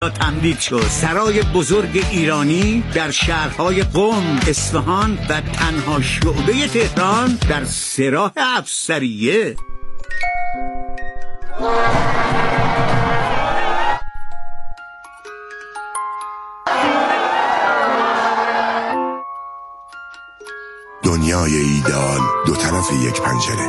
تمدید شد. سرای بزرگ ایرانی در شهرهای قم، اصفهان و تنها شعبه تهران در سراح افسریه. دنیای ایدئال دو طرف یک پنجره.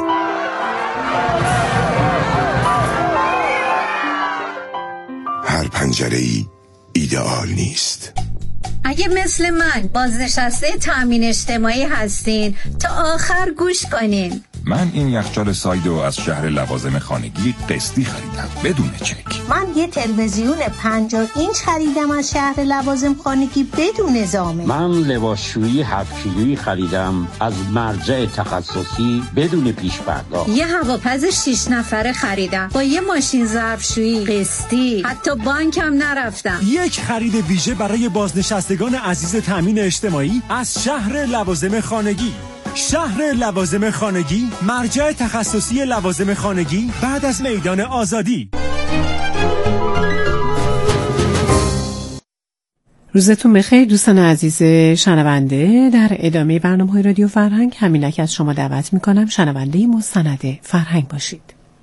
هر پنجره‌ای ایدئال نیست. اگه مثل من بازنشسته تامین اجتماعی هستین تا آخر گوش کنین. من این یخچال سایدو از شهر لوازم خانگی قسطی خریدم بدون چک. من یه تلویزیون 50 اینچ خریدم از شهر لوازم خانگی بدون ضامن. من لباسشویی 7 کیلویی خریدم از مرجع تخصصی بدون پیش پرداخت. یه هواپز 6 نفره خریدم با یه ماشین ظرفشویی قسطی، حتی بانکم نرفتم. یک خرید ویژه برای بازنشستگان عزیز تامین اجتماعی از شهر لوازم خانگی. شهر لوازم خانگی، مرجع تخصصی لوازم خانگی بعد از میدان آزادی. روزتون بخیر دوستان عزیز شنونده. در ادامه برنامه‌های رادیو فرهنگ همینک از شما دعوت می‌کنم شنونده مستند فرهنگ باشید.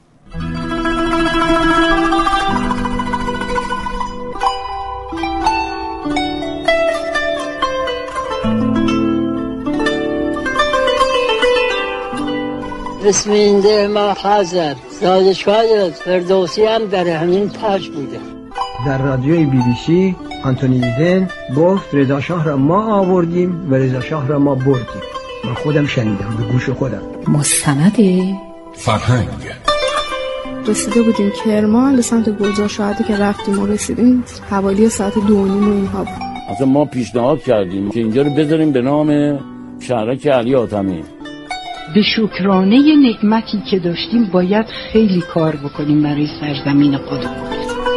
بسمینده ما حاضر دانشگاه فردوسی هم در همین تاج بوده. در رادیوی BBC آنتونی ایدن گفت رضا شاه را ما آوردیم و رضا شاه را ما بردیم. من خودم شنیدم به گوش خودم. مستند فرهنگ. رسیده بودیم کرمان به سمت گلزار شهادی که رفتیم و رسیدیم حوالی ساعت 2:30 و اینها بود. اصلا ما پیشنهاد کردیم که اینجا رو بذاریم به نام شهرک علی حاتمی. به شکرانه نعمتی که داشتیم باید خیلی کار بکنیم برای سرزمین خودمون.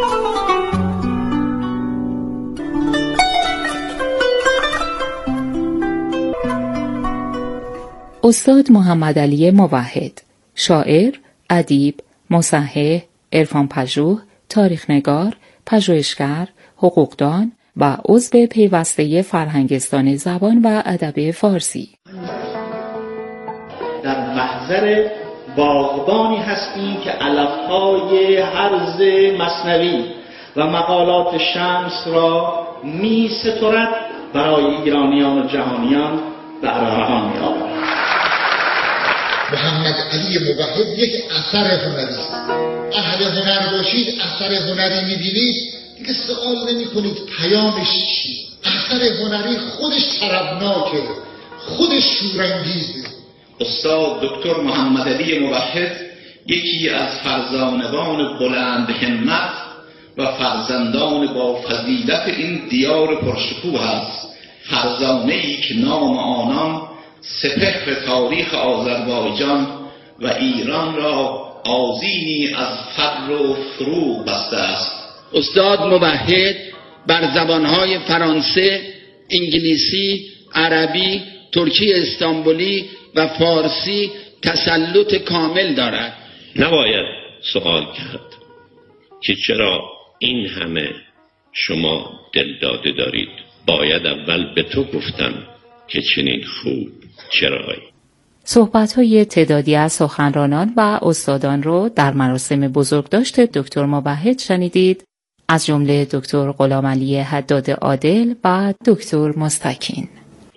استاد محمد علی موحد، شاعر، ادیب، مصحح، عرفان پژوه، تاریخ‌نگار، پژوهشگر، حقوقدان و عضو پیوسته فرهنگستان زبان و ادب فارسی. در محضر باغبانی هستیم که علفهای هرز مثنوی و مقالات شمس را می سترد برای ایرانیان و جهانیان به ارمغان می آورد. محمد علی موحد یک اثر هنری است. اهل هنر باشید، اثر هنری می‌بینید دیگه سوال نمی‌کنید پیامش چیه. اثر هنری خودش طربناکه، خودش شورانگیزه. استاد دکتر محمد علی موحد یکی از فرزانگان بلند همت و فرزندان با فضیلت این دیار پرشکوه است. فرزانه‌ای که نام آنان سپهر تاریخ آذربایجان و ایران را آذینی از فر و فروغ بسته است. استاد موحد بر زبانهای فرانسه، انگلیسی، عربی، ترکی استانبولی و فارسی تسلط کامل دارد. نباید سوال کرد که چرا این همه شما دلداده دارید. باید اول به تو گفتم که چنین خوب چرایی. صحبت‌های تعدادی از سخنرانان و استادان رو در مراسم بزرگداشت دکتر موحد شنیدید، از جمله دکتر غلامعلی حداد عادل و دکتر مستکین.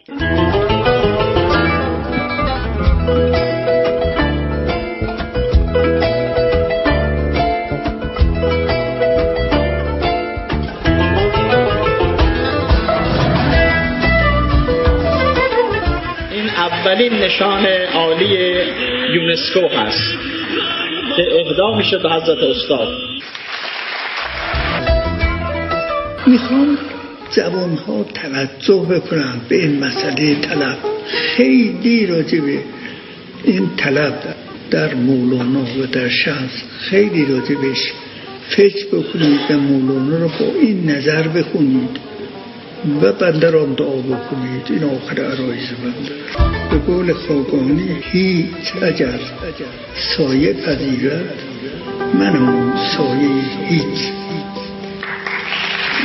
اولین نشان عالی یونسکو هست که اهدا میشه به حضرت استاد. میخوام زبانها توجه بکنم به این مسئله طلب. خیلی راجع به این طلب در مولانا و در شمس خیلی راجع بهش فکر بکنید و مولانا رو با این نظر بخونید و بنده را دعا بکنید. این آخر عرایز بنده. به قول خاقانی هیچ اگر سایه پذیرد من اون سایه هیچ.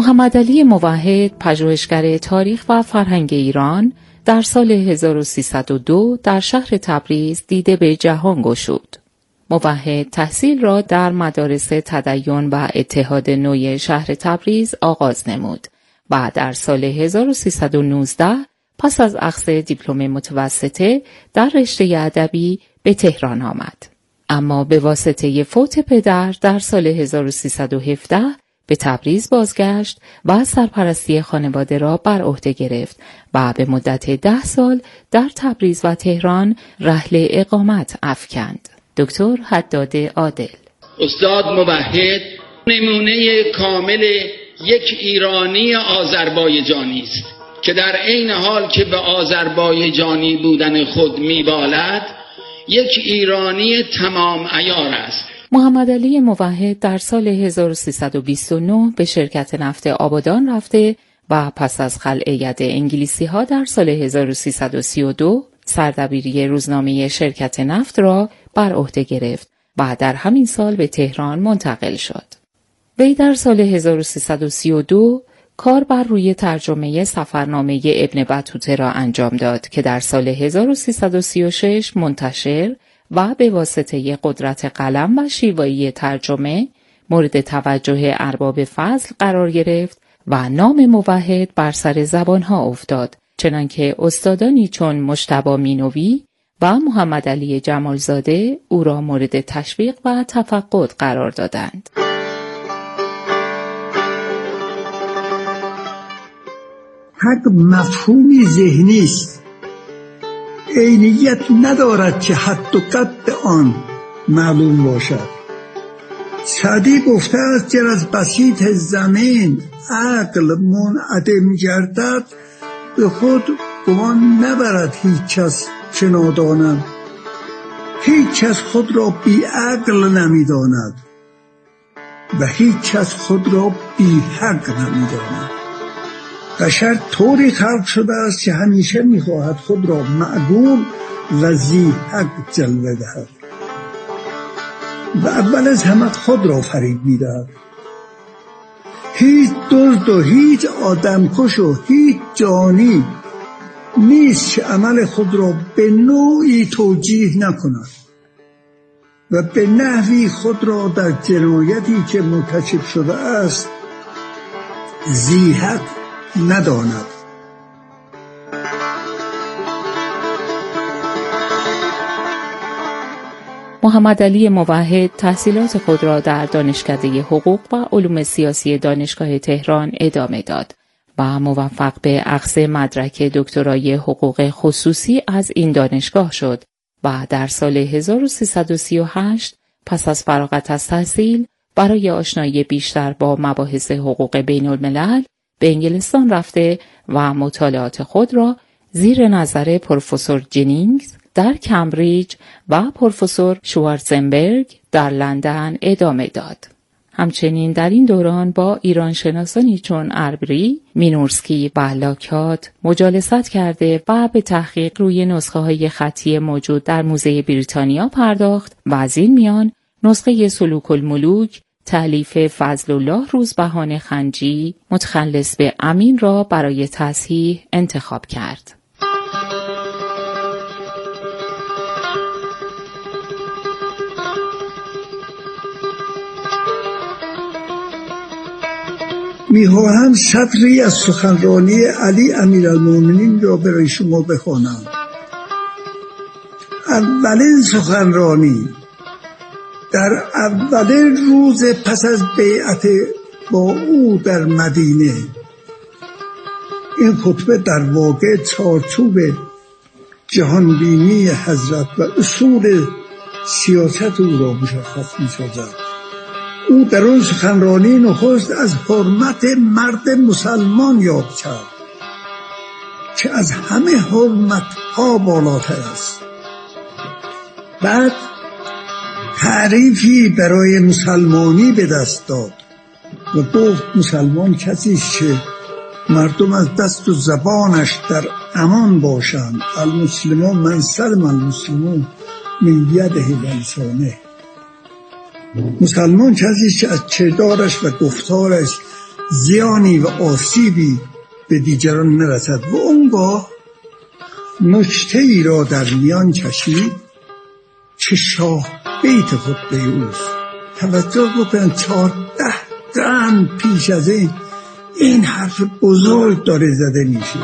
محمدعلی موحد، پژوهشگر تاریخ و فرهنگ ایران، در سال 1302 در شهر تبریز دیده به جهان گشود. موحد تحصیل را در مدارس تدین و اتحاد نوی شهر تبریز آغاز نمود و در سال 1319 پس از اخذ دیپلم متوسطه در رشته ادبی به تهران آمد. اما به واسطه فوت پدر در سال 1317 به تبریز بازگشت و سرپرستی خانواده را بر عهده گرفت و به مدت 10 سال در تبریز و تهران رحل اقامت افکند. دکتر حداد عادل. استاد موحد نمونه کامل یک ایرانی آذربایجانی است که در عین حال که به آذربایجانی بودن خود میبالد، یک ایرانی تمام عیار است. محمدعلی موحد در سال 1329 به شرکت نفت آبادان رفته و پس از خلع ید انگلیسی ها در سال 1332 سردبیری روزنامه شرکت نفت را بر عهده گرفت و در همین سال به تهران منتقل شد. وی در سال 1332 کار بر روی ترجمه سفرنامه ابن بطوطه را انجام داد که در سال 1336 منتشر و به واسطه قدرت قلم و شیوایی ترجمه مورد توجه ارباب فضل قرار گرفت و نام موحد بر سر زبانها افتاد، چنانکه استادانی چون مجتبی مینوی و محمدعلی جمالزاده او را مورد تشویق و تفقد قرار دادند. حق مفهومی ذهنی است، عینیت ندارد که حد و قد آن معلوم باشد. سعدی گفته است گر از بسیط زمین عقل منعدم گردد، به خود گمان نبرد هیچ کس چه ناداند. هیچ کس خود را بی عقل نمیداند و هیچ کس خود را بی حق نمیداند. بشر طوری خلق شده است که همیشه میخواهد خود را معقول و ذی حق جلوه دهد و اول از همه خود را فریب میدهد. هیچ دزد و هیچ آدمکش و هیچ جانی نیست که عمل خود را به نوعی توجیه نکند و به نحوی خود را در جنایتی که مرتکب شده است ذی حق نداند. محمدعلی موحد تحصیلات خود را در دانشکده حقوق و علوم سیاسی دانشگاه تهران ادامه داد و موفق به اخذ مدرک دکترای حقوق خصوصی از این دانشگاه شد و در سال 1338 پس از فراغت از تحصیل برای آشنایی بیشتر با مباحث حقوق بین الملل به انگلستان رفته و مطالعات خود را زیر نظر پروفسور جنینگز در کمبریج و پروفسور شوارتزنبرگ در لندن ادامه داد. همچنین در این دوران با ایرانشناسانی چون اربری، مینورسکی و لاکات مجالست کرده و به تحقیق روی نسخه‌های خطی موجود در موزه بریتانیا پرداخت و از این میان نسخه سلوک الملوک تألیف فضل الله روزبهان خنجی متخلص به امین را برای تصحیح انتخاب کرد. میخواهم سطری از سخنرانی علی امیرالمومنین را برای شما بخوانم. اولین سخنرانی در اولین روز پس از بیعت با او در مدینه. این خطبه در واقع چارچوب جهانبینی حضرت و اصول سیاست او را مشخص می‌سازد. او در اون سخنرانی نخست از حرمت مرد مسلمان یاد کرد که از همه حرمت‌ها بالاتر است. بعد تعریفی برای مسلمانی به دست داد و گفت مسلمان کسی است که مردم از دست و زبانش در امان باشند. المسلمون من سلم المسلمون من یده و لسانه. مسلمان کسی است که از کردارش و گفتارش زیانی و آسیبی به دیگران نرسد و اونگاه نکته ای را در میان چشید که شاه بیت خطبه اوست. توجه بکنید 14 قرن پیش از این حرف بزرگ داره زده میشه.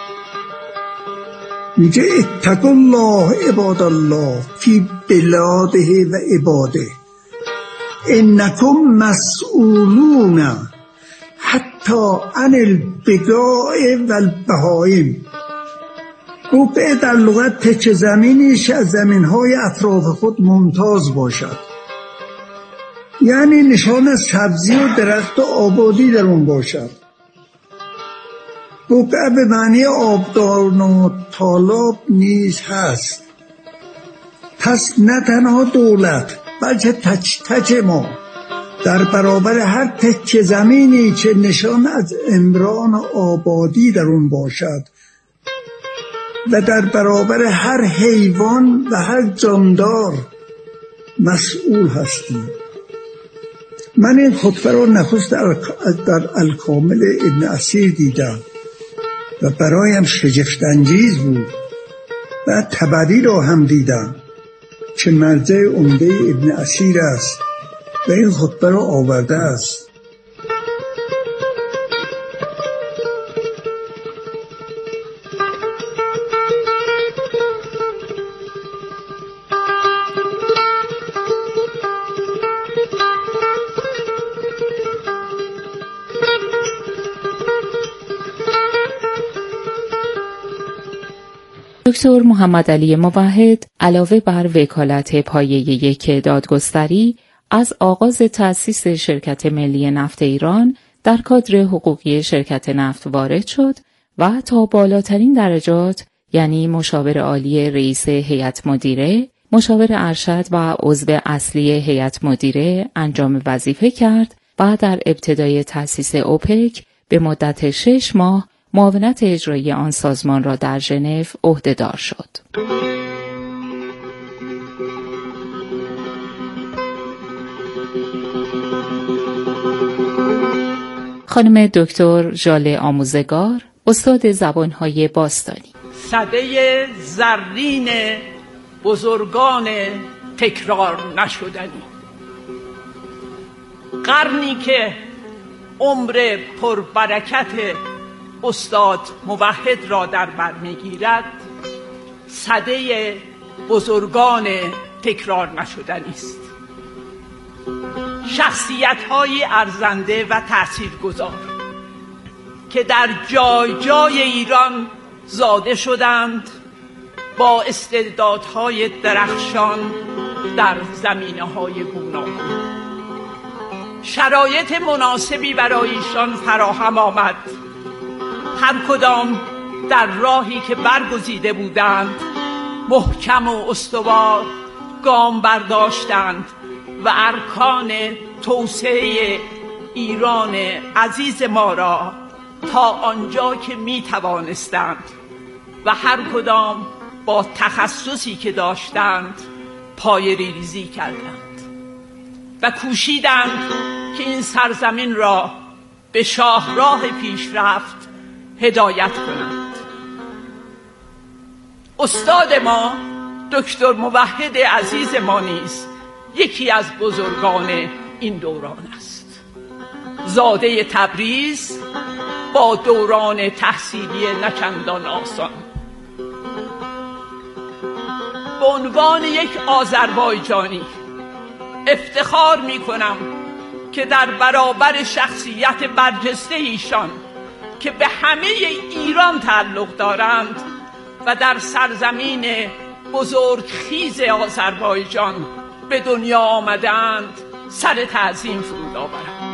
میگه اتقوا الله عباد الله فی بلاده و عباده انکم مسئولون حتی عن البقاع و البهائم. بقعه در لغت تکه زمینیش از زمینهای اطراف خود ممتاز باشد، یعنی نشان از سبزی و درخت و آبادی در اون باشد. بقعه به معنی آبدار و تالاب نیز هست. پس نه تنها دولت بلکه تک ما در برابر هر تکه زمینی که نشان از عمران و آبادی در اون باشد و در برابر هر حیوان و هر جاندار مسئول هستیم. من این خطبه را نخست در الکامل ابن اسیر دیدم و برایم شگفت‌انگیز بود. بعد طبری را هم دیدم که مرجع عمده ابن اسیر است و این خطبه را آورده است. دکتر محمد علی موحد علاوه بر وکالت پایه 1 دادگستری از آغاز تأسیس شرکت ملی نفت ایران در کادر حقوقی شرکت نفت وارد شد و تا بالاترین درجات یعنی مشاور عالی رئیس هیئت مدیره، مشاور ارشد و عضو اصلی هیئت مدیره انجام وظیفه کرد و در ابتدای تأسیس اوپک به مدت 6 ماه معاونت اجرایی آن سازمان را در ژنو عهده‌دار شد. خانم دکتر ژاله آموزگار، استاد زبانهای باستانی. سده زرین بزرگان تکرار نشدنی، قرنی که عمر پربرکت استاد موحد را در بر میگیرد، سده بزرگان تکرار نشدنی است. شخصیت‌های ارزنده و تاثیرگذار که در جای جای ایران زاده شدند، با استعدادهای درخشان در زمینه‌های گوناگون. شرایط مناسبی برای ایشان فراهم آمد. هر کدام در راهی که برگزیده بودند محکم و استوار گام برداشتند و ارکان توسعه ایران عزیز ما را تا آنجا که می توانستند و هر کدام با تخصصی که داشتند پایه‌ریزی ریزی کردند و کوشیدند که این سرزمین را به شاهراه پیشرفت هدایت کنند. استاد ما دکتر موحد عزیز ما نیز یکی از بزرگان این دوران است. زاده تبریز با دوران تحصیلی نچندان آسان. به عنوان یک آذربایجانی افتخار می کنم که در برابر شخصیت برجسته ایشان که به همه ایران تعلق دارند و در سرزمین بزرگخیز آذربایجان به دنیا آمدند سر تعظیم فرود آورم.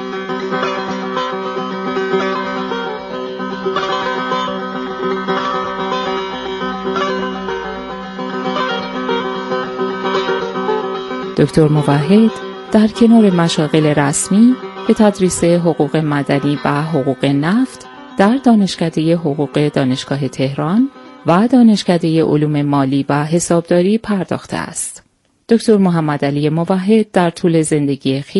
دکتر موحد در کنار مشاغل رسمی به تدریس حقوق مدنی و حقوق نفت در دانشکده حقوق دانشگاه تهران و دانشکده علوم مالی و حسابداری پرداخته است. دکتر محمد علی موحد در طول زندگی خیش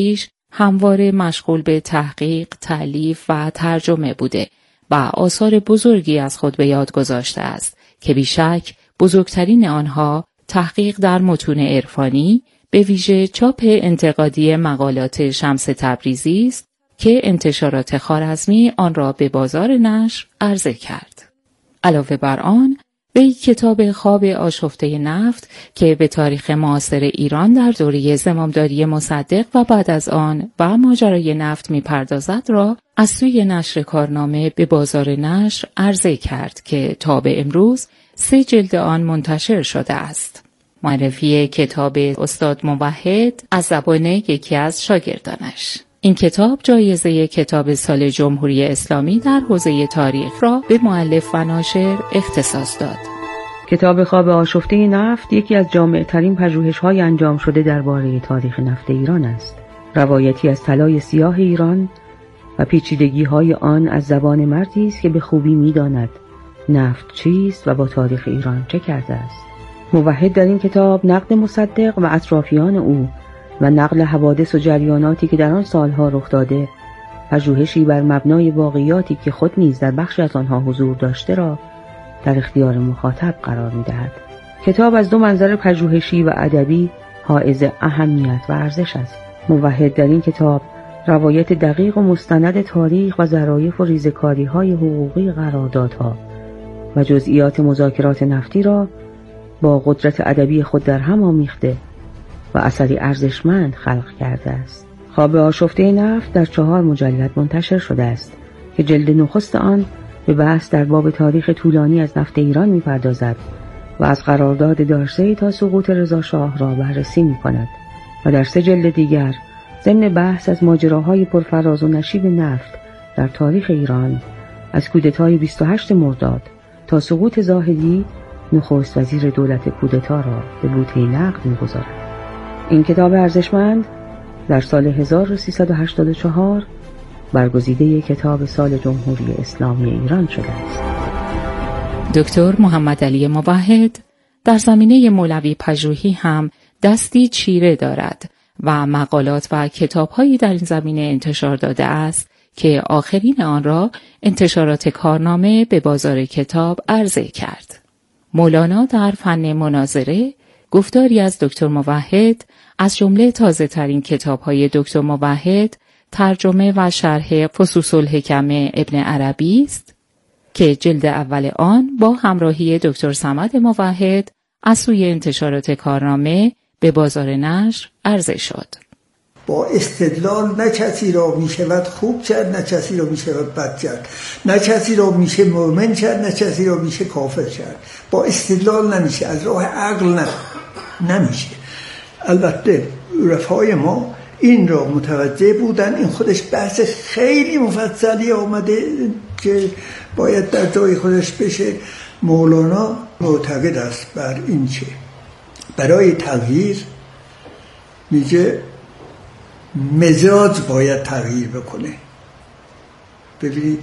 همواره مشغول به تحقیق، تألیف و ترجمه بوده و آثار بزرگی از خود به یاد گذاشته است که بیشک بزرگترین آنها تحقیق در متون عرفانی، به ویژه چاپ انتقادی مقالات شمس تبریزی است که انتشارات خوارزمی آن را به بازار نشر عرضه کرد. علاوه بر آن، وی کتاب خواب آشفته نفت که به تاریخ معاصر ایران در دوره زمامداری مصدق و بعد از آن و ماجرای نفت می‌پردازد را از سوی نشر کارنامه به بازار نشر عرضه کرد که تا به امروز 3 جلد آن منتشر شده است. معرفی کتاب استاد موحد از زبان یکی از شاگردانش. این کتاب جایزه کتاب سال جمهوری اسلامی در حوزه تاریخ را به مؤلف و ناشر اختصاص داد. کتاب خواب آشفته نفت یکی از جامع‌ترین پژوهش‌های انجام شده درباره تاریخ نفت ایران است. روایتی از طلای سیاه ایران و پیچیدگی‌های آن از زبان مردی است که به خوبی می‌داند نفت چیست و با تاریخ ایران چه کرده است. موحد در این کتاب نقد مصدق و اطرافیان او و نقل حوادث و جریاناتی که در آن سالها رخ داده، پژوهشی بر مبنای واقعیاتی که خود نیز در بخشی از آنها حضور داشته را در اختیار مخاطب قرار می‌دهد. کتاب از 2 منظر پژوهشی و ادبی حائز اهمیت و ارزش است. موحد در این کتاب روایت دقیق و مستند تاریخ و ظرایف و ریزکاری‌های حقوقی قراردادها و جزئیات مذاکرات نفتی را با قدرت ادبی خود در هم آمیخته و اثری ارزشمند خلق کرده است. خواب آشفته نفت در 4 مجلد منتشر شده است که جلد نخست آن به بحث در باب تاریخ طولانی از نفت ایران می‌پردازد و از قرارداد دارسی تا سقوط رضا شاه را بررسی می‌کند و در 3 جلد دیگر ضمن بحث از ماجراهای پرفراز و نشیب نفت در تاریخ ایران از کودتای 28 مرداد تا سقوط زاهدی نخست وزیر دولت کودتا را به بوته نقد می‌گذارد. این کتاب ارزشمند در سال 1384 برگزیده کتاب سال جمهوری اسلامی ایران شده است. دکتر محمد علی موحد در زمینه مولوی پژوهی هم دستی چیره دارد و مقالات و کتاب‌هایی در این زمینه انتشار داده است که آخرین آن را انتشارات کارنامه به بازار کتاب عرضه کرد. مولانا در فن مناظره گفتاری از دکتر موحد از جمله تازه‌ترین کتاب‌های دکتر موحد ترجمه و شرح فصوص الحکم ابن عربی است که جلد اول آن با همراهی دکتر صمد موحد از سوی انتشارات کارنامه به بازار نشر عرضه شد. با استدلال نه کسی را می شود خوب کرد، نه کسی را می شود بد کرد، نه کسی را می شه مؤمن کرد، نه کسی را می شه کافر کرد. با استدلال نمیشه، از راه عقل نمیشه. البته عرفای ما این را متوجه بودن. این خودش بحث خیلی مفصلی آمده که باید در جای خودش بشه. مولانا معتقد است بر این که برای تغییر میگه مزاج باید تغییر بکنه. ببینید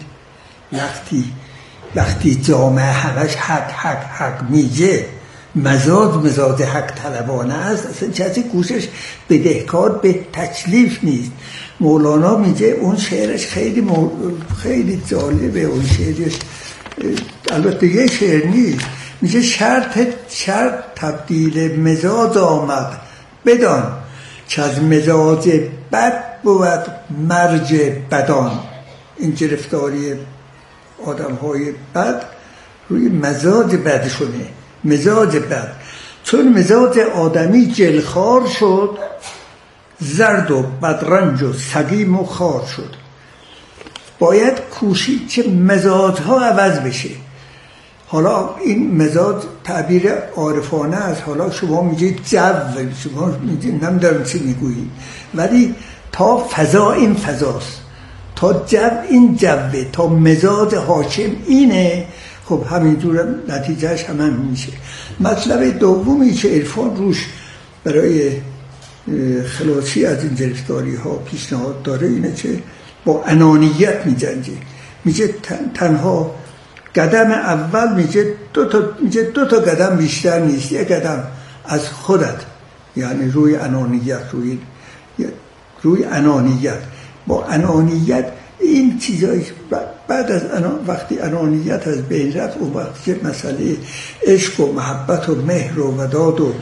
وقتی جامعه همش حق میگه، مزاج حق طلبانه است، اصلا کسی گوشش بدهکار به تکلیف نیست. مولانا میگه اون شعرش خیلی جالبه. اون شعرش البته یه شعر نیست، میگه شرط تبدیل مزاج آمد بدان که از مزاج بد بود مرج بدان. این گرفتاری آدم های بد روی مزاج بدشونه. مزاج بد، چون مزاج آدمی جلخار شد، زرد و بدرنج و سقیم و خار شد. باید کوشید که مزاج ها عوض بشه. حالا این مزاج تعبیر عارفانه است. حالا شما میگید جو، شما میگید نمیدارم چی میگویید، ولی تا فضا این فضاست، تا جو این جوه، تا مزاج حاکم اینه. خب همینجور نتیجهش هم میشه. مطلب دومی که عرفان روش برای خلاصی از این گرفتاری ها پیشنهاد داره اینه که با انانیت میجنگه. میگه تنها قدم اول میگه دو تا قدم بیشتر نیست. یک قدم از خودت، یعنی روی انانیت، روی روی انانیت. با انانیت این چیزایی بعد از وقتی انانیت از بین رفت، اون وقت مسئله عشق و محبت و مهر و وداد و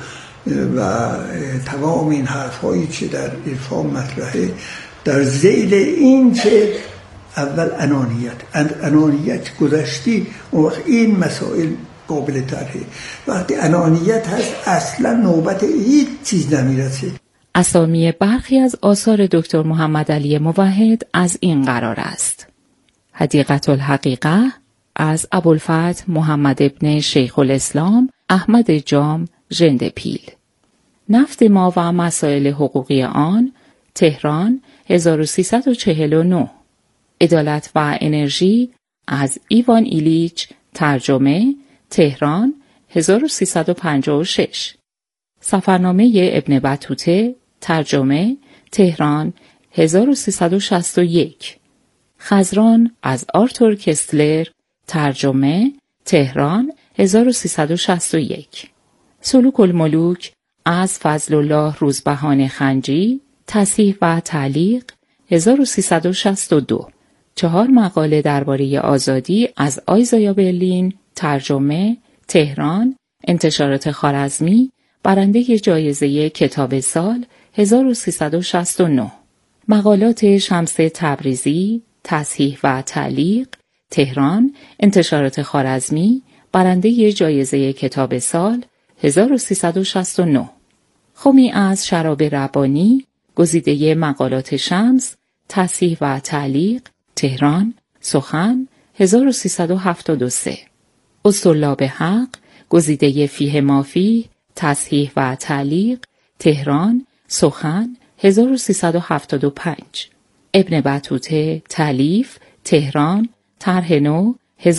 تمام این حرفایی که در عرفان مطرحه، در ذیل این که اول انانیت گذشتی، اون وقت این مسائل قابل طرحه. وقتی انانیت هست اصلا نوبت هیچ چیز نمیرسه. اسامی برخی از آثار دکتر محمد علی موحد از این قرار است: حدیقة الحقیقه از ابوالفتح محمد ابن شیخ الاسلام احمد جام ژنده‌پیل، نفت ما و مسائل حقوقی آن، تهران 1349، عدالت و انرژی از ایوان ایلیچ، ترجمه، تهران 1356، سفرنامه ابن بطوطه، ترجمه، تهران 1361، خزران از آرتور کستلر، ترجمه، تهران 1361، سلوک الملوک از فضل الله روزبهان خنجی، تصحیح و تعلیق 1362، 4 مقاله درباره آزادی از آیزایا برلین، ترجمه، تهران، انتشارات خوارزمی، برنده جایزه کتاب سال 1369، مقالات شمس تبریزی، تصحیح و تعلیق، تهران، انتشارات خوارزمی، برنده جایزه کتاب سال 1369، خمی از شراب ربانی، گزیده مقالات شمس، تصحیح و تعلیق، تهران، سخن 1373، اسطرلاب حق، گزیده فیه مافی، تصحیح و تعلیق، تهران، سخن 1375، ابن بطوطه، تالیف، تهران، طرح نو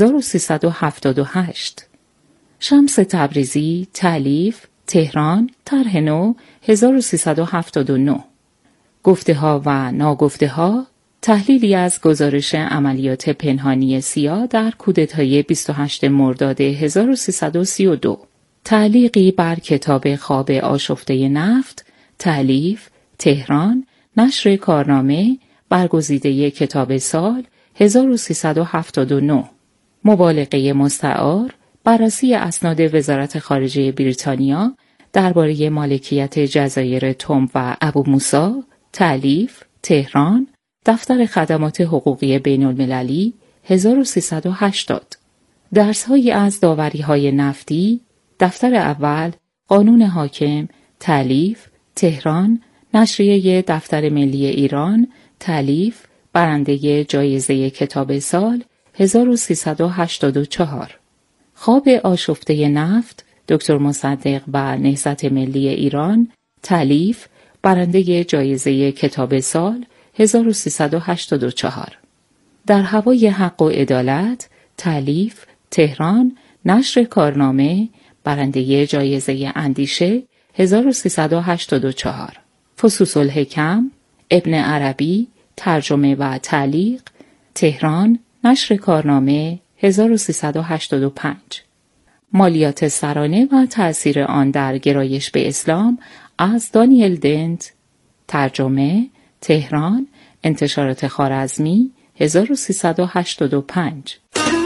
1378، شمس تبریزی، تالیف، تهران، طرح نو 1379، گفته ها و ناگفته ها، تحلیلی از گزارش عملیات پنهانی سیا در کودتای 28 مرداد 1332، تعلیقی بر کتاب خواب آشفته نفت، تالیف، تهران، نشر کارنامه، برگزیده کتاب سال 1379، مبالغه مستعار، بررسی اسناد وزارت خارجه بریتانیا درباره مالکیت جزایر توم و ابو موسی، تالیف، تهران، دفتر خدمات حقوقی بین المللی 1380، درس‌هایی از داوری‌های نفتی، دفتر اول، قانون حاکم، تالیف، تهران، نشریه دفتر ملی ایران، تالیف، برنده جایزه کتاب سال 1384، خواب آشفته نفت، دکتر مصدق و نهضت ملی ایران، تالیف، برنده جایزه کتاب سال 1384، در هوای حق و عدالت، تالیف، تهران، نشر کارنامه، برنده جایزه اندیشه 1384، فصوص الحکم، ابن عربی، ترجمه و تعلیق، تهران، نشر کارنامه 1385، مالیات سرانه و تأثیر آن در گرایش به اسلام از دانیل دنت، ترجمه، تهران، انتشارات خوارزمی 1385.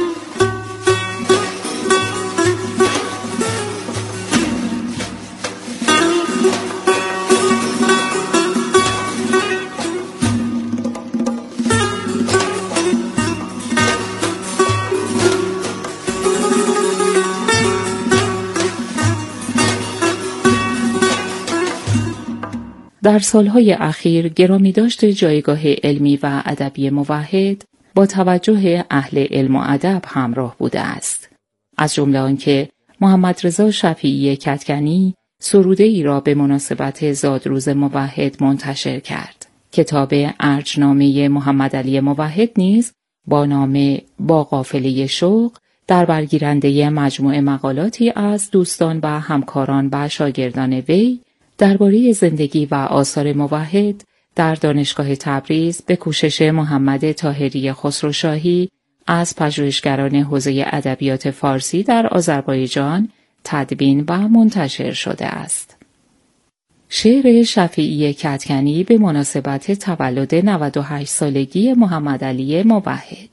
در سالهای اخیر گرامی داشت جایگاه علمی و ادبی موحد با توجه اهل علم و ادب همراه بوده است. از جمله آنکه محمد رضا شفیعی کدکنی سروده ای را به مناسبت زادروز موحد منتشر کرد. کتاب ارجنامه محمد علی موحد نیز با نام با قافله شوق در برگیرنده مجموعه مقالاتی از دوستان و همکاران و شاگردان وی درباره زندگی و آثار موحد در دانشگاه تبریز به کوشش محمد طاهری خسروشاهی از پژوهشگران حوزه ادبیات فارسی در آذربایجان تدوین و منتشر شده است. شعر شفیعی کدکنی به مناسبت تولد 98 سالگی محمد علی موحد.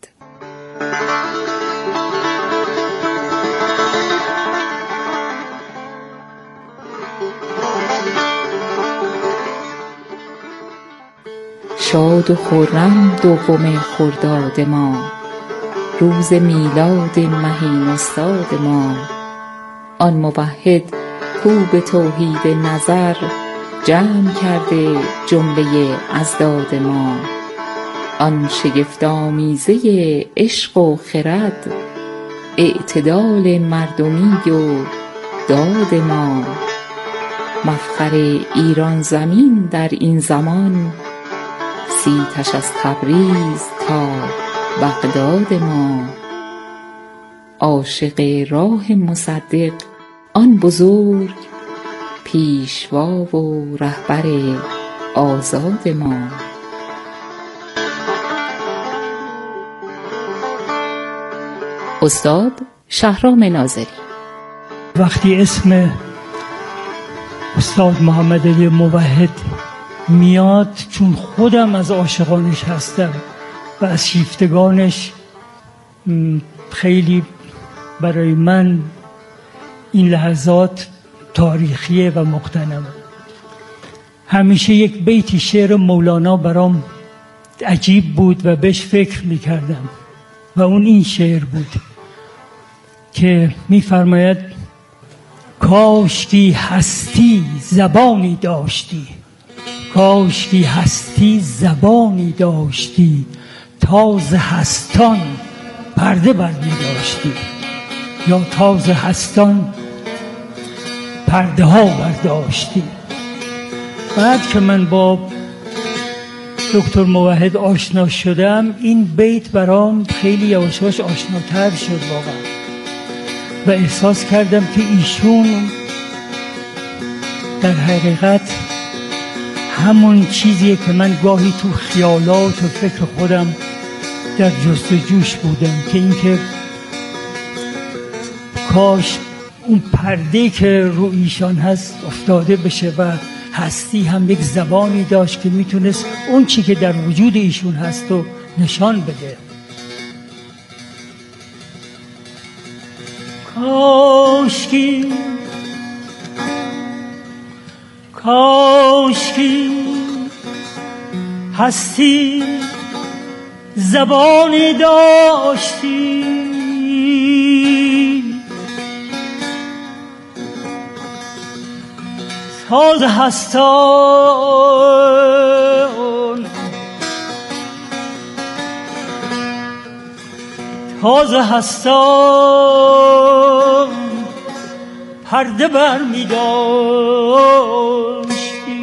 شاد و خرم دوم خرداد ما، روز میلاد مهین استاد ما. آن موحد کو به توحید نظر، جمع کرده جمله اضداد ما. آن شگفت آمیزه عشق و خرد، اعتدال مردمی و داد ما. مفخر ایران زمین در این زمان، سیتش از تبریز تا بغداد ما. عاشق راه مصدق آن بزرگ، پیشوا و رهبر آزاد ما. استاد شهرام ناظری. وقتی اسم استاد محمد علی موحد میاد، چون خودم از عاشقانش هستم و از شیفتگانش، خیلی برای من این لحظات تاریخیه و مقتنمه. همیشه یک بیت شعر مولانا برام عجیب بود و بهش فکر میکردم و اون این شعر بود که میفرماید: کاشکی هستی زبانی داشتی، کاشکی هستی زبانی داشتی، تاز هستان پرده بر می داشتی. یا تاز هستان پرده ها برداشتی. بعد که من با دکتر موحد آشنا شدم، این بیت برام خیلی یواش یواش آشناتر شد واقعا و احساس کردم که ایشون در حقیقت همون چیزیه که من گاهی تو خیالات و فکر خودم در جستجوش بودم، که اینکه کاش اون پرده که رو ایشان هست افتاده بشه و هستی هم یک زبانی داشت که میتونست اون چی که در وجود ایشون هست رو نشان بده. کاشکی کاشکی هستی زبانی داشتی، تاز هستان تاز هستان پرده بر می داشتی.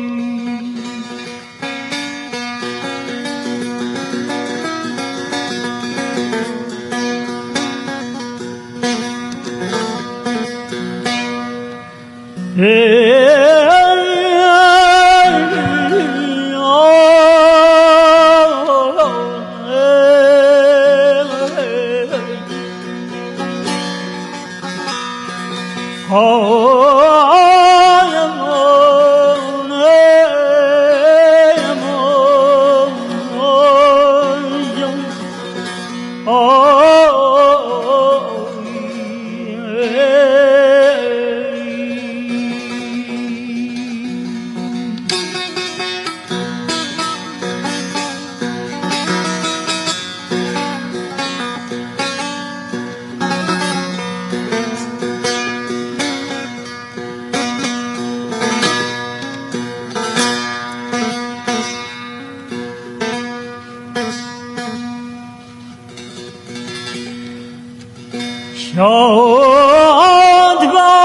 شاد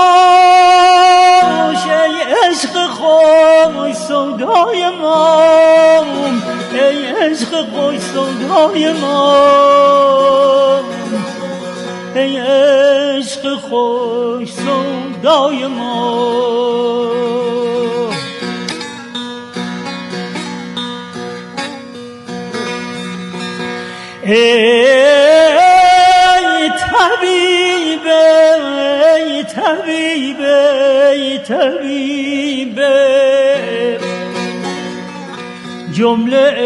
باش ای عشق خوش سودای ما، ای عشق خوش سودای ما، ای عشق خوش سودای ما. طبیبه جمله